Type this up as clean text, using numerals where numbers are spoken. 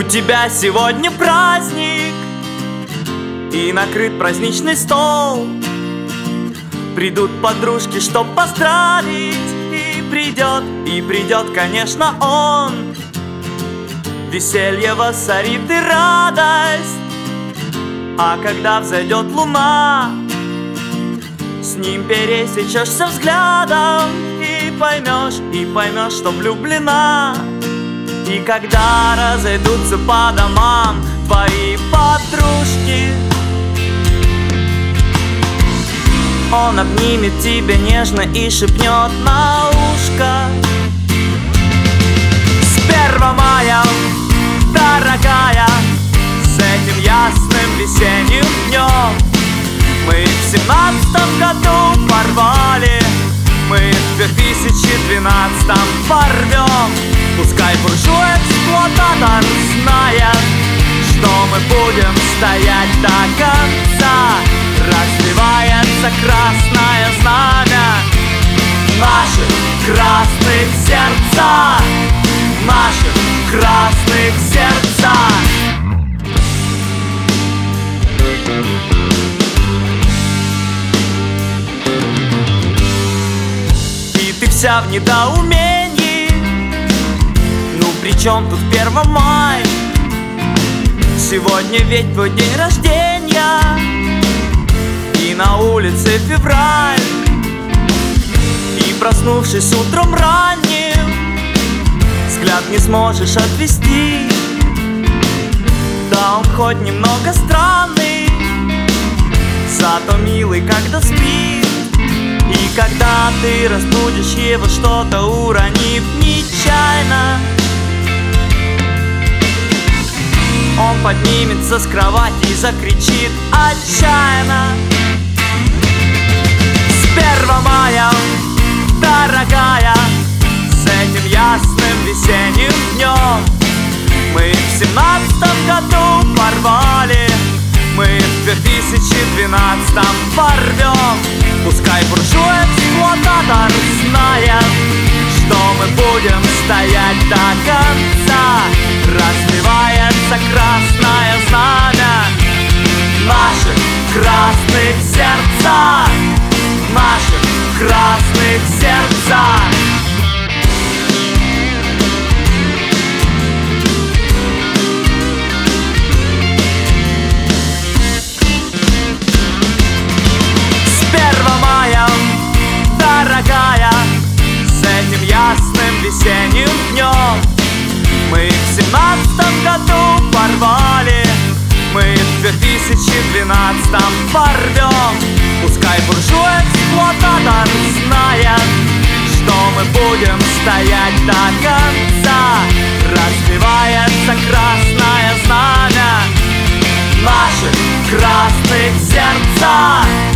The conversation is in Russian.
тебя сегодня праздник, и накрыт праздничный стол. Придут подружки, чтоб поздравить, и придет, конечно, он. Веселье воцарит и радость, а когда взойдет луна, с ним пересечешься взглядом и поймешь, что влюблена. И когда разойдутся по домам твои подружки, он обнимет тебя нежно и шепнет на ушко: с 1 мая, дорогая, с этим ясным весенним днем. Мы в 17-м году порвали, мы в 2012-м порвем. Пускай буржуй-эксплуататор знает, что мы будем стоять до конца. Развивается красное знамя наших красных сердца, наших красных сердца. И ты вся в недоумении, ну при чем тут 1 мая? Сегодня ведь твой день рождения, и на улице февраль. И проснувшись утром ранним, взгляд не сможешь отвести. Да он хоть немного странный, зато милый, когда спит. И когда ты разбудишь его, что-то уронив нечаянно, он поднимется с кровати и закричит отчаянно: с 1 мая, дорогая, с этим ясным весенним днем. Мы в 17-м году порвали, мы в 2012-м порвем. Пускай буржуй-эксплуататор знает, что мы будем стоять до конца. Развивается красное знамя наших красных сердца, наших красных сердца. С 1 мая, дорогая, с этим ясным весенним днем. Мы в 17-м году порвали, мы в 2012-м порвем. Пускай буржуй-эксплуататор знает, что мы будем стоять до конца. Развивается красное знамя наших красных сердца,